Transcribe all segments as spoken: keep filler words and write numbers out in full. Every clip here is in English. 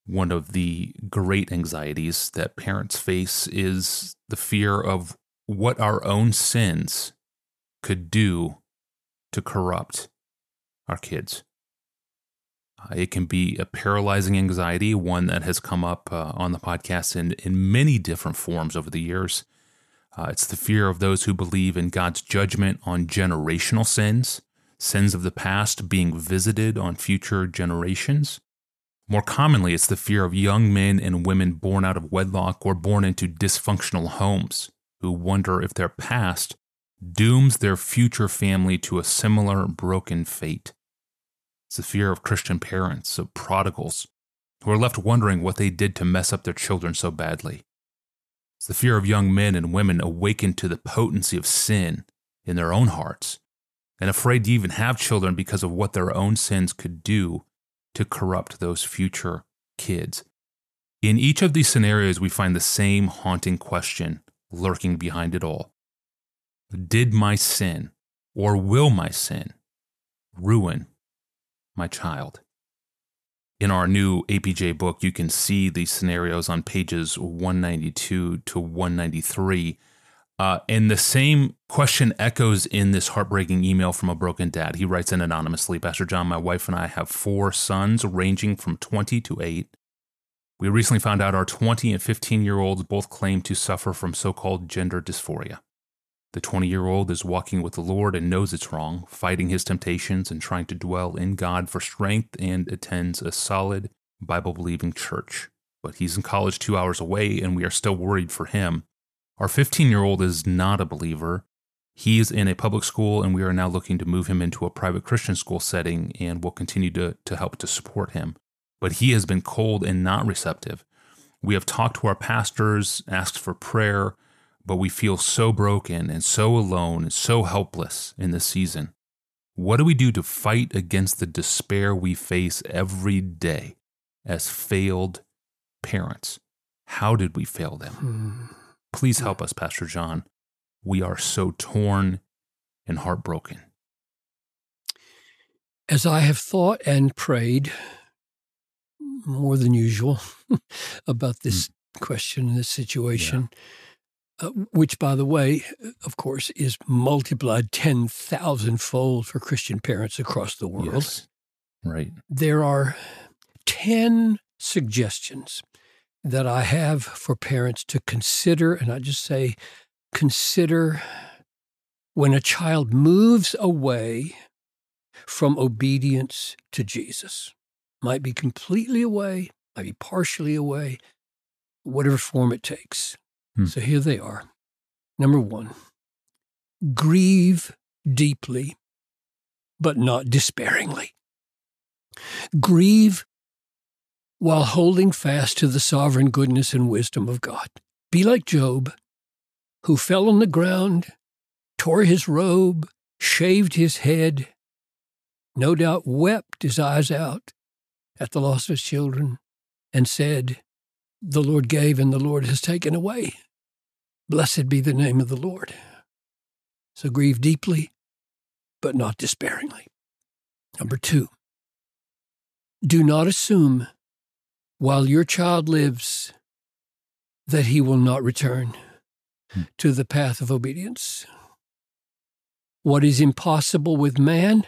One of the great anxieties that parents face is the fear of what our own sins could do to corrupt our kids. Uh, it can be a paralyzing anxiety, one that has come up uh, on the podcast in, in many different forms over the years. Uh, it's the fear of those who believe in God's judgment on generational sins, sins of the past being visited on future generations. More commonly, it's the fear of young men and women born out of wedlock or born into dysfunctional homes who wonder if their past dooms their future family to a similar broken fate. It's the fear of Christian parents, of prodigals, who are left wondering what they did to mess up their children so badly. It's the fear of young men and women awakened to the potency of sin in their own hearts and afraid to even have children because of what their own sins could do to corrupt those future kids. In each of these scenarios, we find the same haunting question lurking behind it all. Did my sin, or will my sin, ruin my child? In our new A P J book, you can see these scenarios on pages one ninety-two to one ninety-three. Uh, and the same question echoes in this heartbreaking email from a broken dad. He writes in anonymously, Pastor John, my wife and I have four sons ranging from twenty to eight. We recently found out our twenty and fifteen-year-olds both claim to suffer from so-called gender dysphoria. The twenty-year-old is walking with the Lord and knows it's wrong, fighting his temptations and trying to dwell in God for strength, and attends a solid Bible-believing church. But he's in college two hours away, and we are still worried for him. Our fifteen-year-old is not a believer. He is in a public school, and we are now looking to move him into a private Christian school setting, and will continue to, to help to support him. But he has been cold and not receptive. We have talked to our pastors, asked for prayer, but we feel so broken and so alone and so helpless in this season. What do we do to fight against the despair we face every day as failed parents? How did we fail them? Hmm. Please help us, Pastor John. We are so torn and heartbroken. As I have thought and prayed more than usual about this mm. question and this situation, yeah. uh, which, by the way, of course, is multiplied ten thousand fold for Christian parents across the world. Yes. Right. There are ten suggestions that I have for parents to consider, and I just say consider when a child moves away from obedience to Jesus. Might be completely away, might be partially away, whatever form it takes. Hmm. So here they are. Number one, grieve deeply, but not despairingly. Grieve while holding fast to the sovereign goodness and wisdom of God. Be like Job, who fell on the ground, tore his robe, shaved his head, no doubt wept his eyes out at the loss of his children, and said, the Lord gave and the Lord has taken away. Blessed be the name of the Lord. So grieve deeply, but not despairingly. Number two, do not assume while your child lives that he will not return hmm. to the path of obedience. What is impossible with man,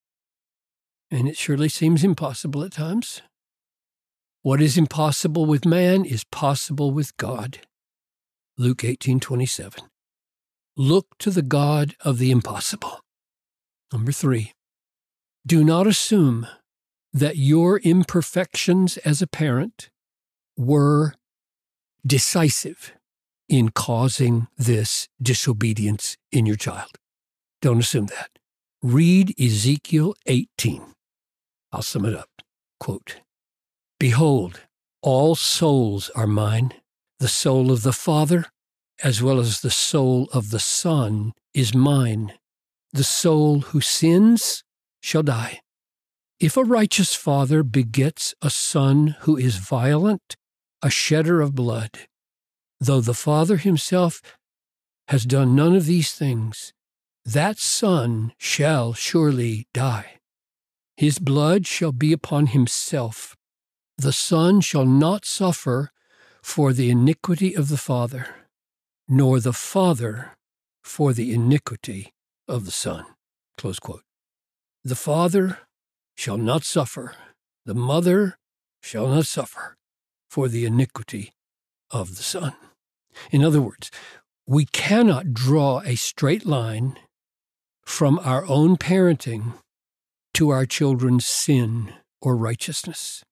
and it surely seems impossible at times, what is impossible with man is possible with God. Luke eighteen twenty-seven. Look to the God of the impossible. Number three, do not assume that your imperfections as a parent were decisive in causing this disobedience in your child. Don't assume that. Read Ezekiel eighteen. I'll sum it up. Quote, behold, all souls are mine. The soul of the Father, as well as the soul of the Son, is mine. The soul who sins shall die. If a righteous father begets a son who is violent, a shedder of blood, though the father himself has done none of these things, that son shall surely die. His blood shall be upon himself. The Son shall not suffer for the iniquity of the Father, nor the Father for the iniquity of the Son. Close quote. The Father shall not suffer, the Mother shall not suffer for the iniquity of the Son. In other words, we cannot draw a straight line from our own parenting to our children's sin or righteousness.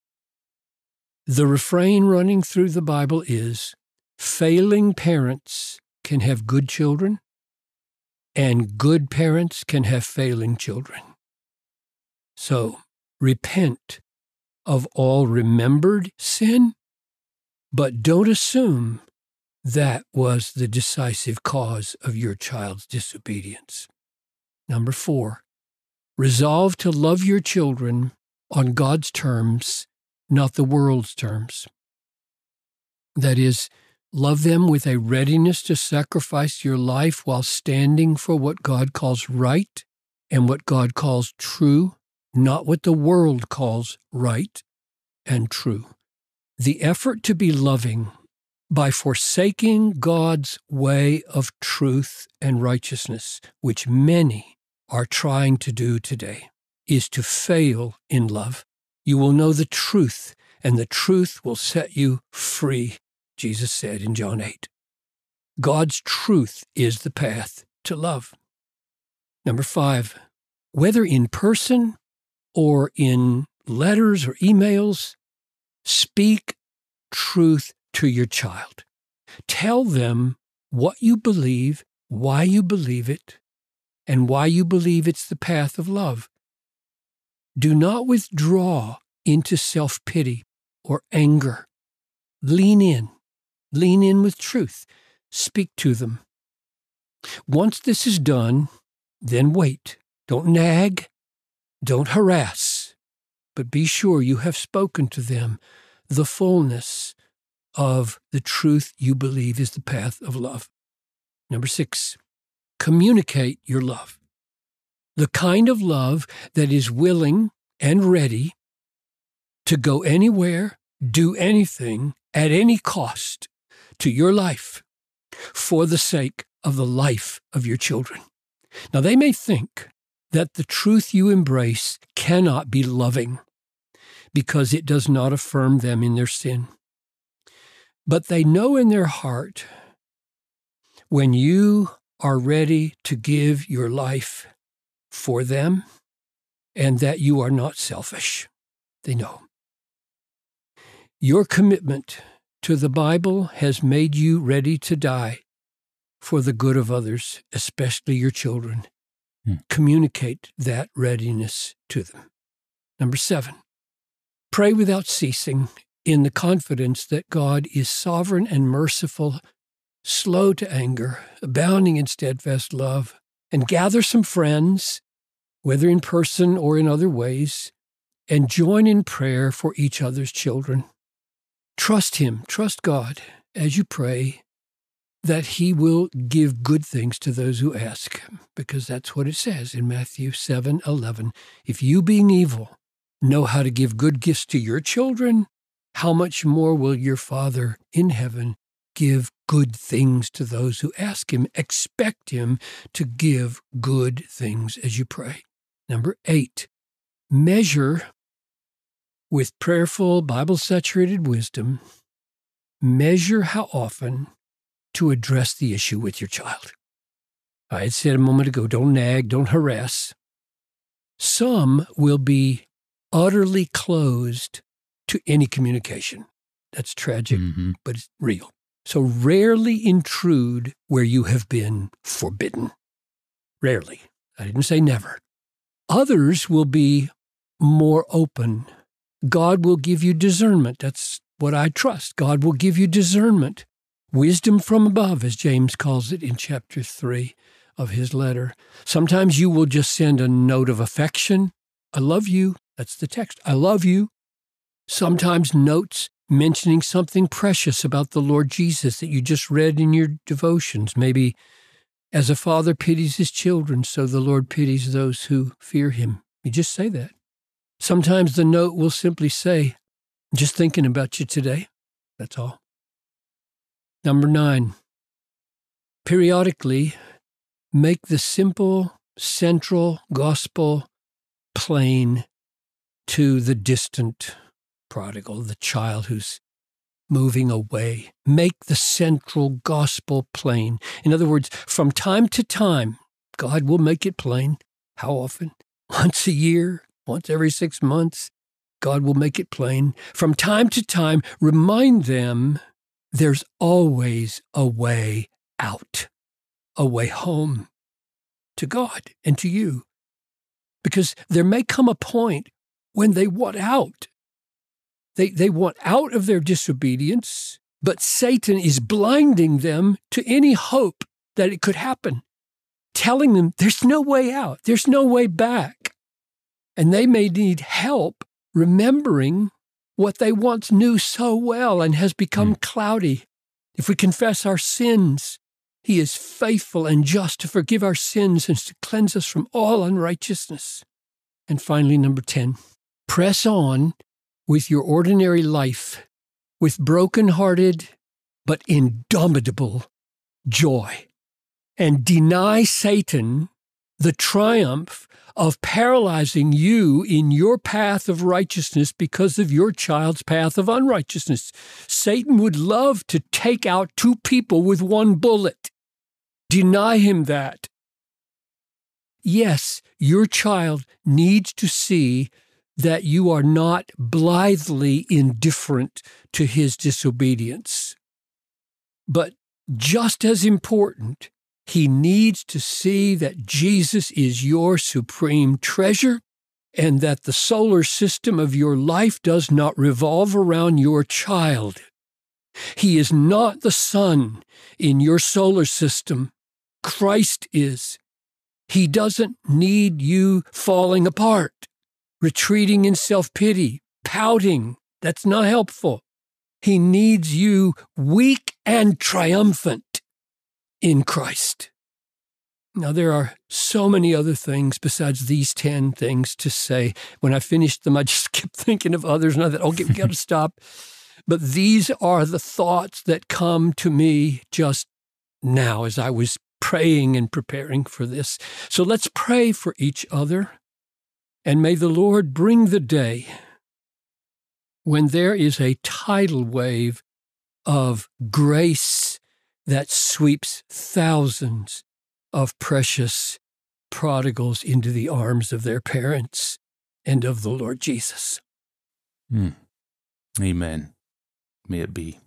The refrain running through the Bible is, failing parents can have good children, and good parents can have failing children. So, repent of all remembered sin, but don't assume that was the decisive cause of your child's disobedience. Number four, resolve to love your children on God's terms, not the world's terms. That is, love them with a readiness to sacrifice your life while standing for what God calls right and what God calls true, not what the world calls right and true. The effort to be loving by forsaking God's way of truth and righteousness, which many are trying to do today, is to fail in love. You will know the truth, and the truth will set you free, Jesus said in John eight. God's truth is the path to love. Number five, whether in person or in letters or emails, speak truth to your child. Tell them what you believe, why you believe it, and why you believe it's the path of love. Do not withdraw into self-pity or anger. Lean in. Lean in with truth. Speak to them. Once this is done, then wait. Don't nag. Don't harass. But be sure you have spoken to them the fullness of the truth you believe is the path of love. Number six, communicate your love. The kind of love that is willing and ready to go anywhere, do anything, at any cost to your life for the sake of the life of your children. Now, they may think that the truth you embrace cannot be loving because it does not affirm them in their sin. But they know in their heart when you are ready to give your life for them and that you are not selfish. They know. Your commitment to the Bible has made you ready to die for the good of others, especially your children. Hmm. Communicate that readiness to them. Number seven, pray without ceasing in the confidence that God is sovereign and merciful, slow to anger, abounding in steadfast love, and gather some friends, whether in person or in other ways, and join in prayer for each other's children. Trust Him, trust God as you pray that He will give good things to those who ask, because that's what it says in Matthew seven eleven. If you, being evil, know how to give good gifts to your children, how much more will your Father in heaven give good things to those who ask Him? Expect Him to give good things as you pray. Number eight, measure with prayerful, Bible-saturated wisdom, measure how often to address the issue with your child. I had said a moment ago, don't nag, don't harass. Some will be utterly closed to any communication. That's tragic, mm-hmm. but it's real. So rarely intrude where you have been forbidden. Rarely. I didn't say never. Others will be more open. God will give you discernment. That's what I trust. God will give you discernment. Wisdom from above, as James calls it in chapter three of his letter. Sometimes you will just send a note of affection. I love you. That's the text. I love you. Sometimes notes mentioning something precious about the Lord Jesus that you just read in your devotions. Maybe as a father pities his children, so the Lord pities those who fear Him. You just say that. Sometimes the note will simply say, Just thinking about you today. That's all. Number nine, periodically make the simple central gospel plain to the distant prodigal, the child who's moving away. Make the central gospel plain. In other words, from time to time, God will make it plain. How often? Once a year, once every six months, God will make it plain. From time to time, remind them there's always a way out, a way home to God and to you. Because there may come a point when they want out. They, they want out of their disobedience, but Satan is blinding them to any hope that it could happen, telling them there's no way out, there's no way back. And they may need help remembering what they once knew so well and has become mm. cloudy. If we confess our sins, he is faithful and just to forgive our sins and to cleanse us from all unrighteousness. And finally, number ten, press on with your ordinary life with broken-hearted but indomitable joy, and deny Satan the triumph of paralyzing you in your path of righteousness because of your child's path of unrighteousness. Satan would love to take out two people with one bullet. Deny him that. Yes, your child needs to see that you are not blithely indifferent to his disobedience. But just as important, he needs to see that Jesus is your supreme treasure and that the solar system of your life does not revolve around your child. He is not the sun in your solar system. Christ is. He doesn't need you falling apart, retreating in self-pity, pouting. That's not helpful. He needs you weak and triumphant in Christ. Now, there are so many other things besides these ten things to say. When I finished them, I just kept thinking of others, and I thought, okay, we got to stop. But these are the thoughts that come to me just now as I was praying and preparing for this. So let's pray for each other, and may the Lord bring the day when there is a tidal wave of grace that sweeps thousands of precious prodigals into the arms of their parents and of the Lord Jesus. Mm. Amen. May it be.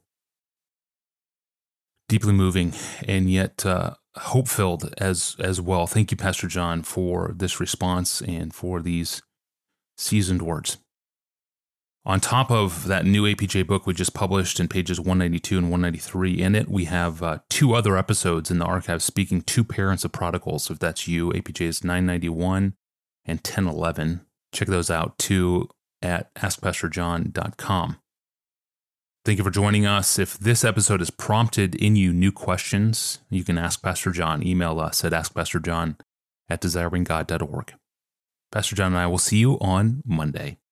Deeply moving and yet uh, hope-filled as as well. Thank you, Pastor John, for this response and for these seasoned words. On top of that new A P J book we just published in pages one ninety-two and one ninety-three, in it we have uh, two other episodes in the archive speaking to parents of prodigals. If that's you, A P Js nine ninety-one and ten eleven. Check those out too at ask pastor john dot com. Thank you for joining us. If this episode has prompted in you new questions, you can ask Pastor John. Email us at ask pastor john at desiring god dot org. Pastor John and I will see you on Monday.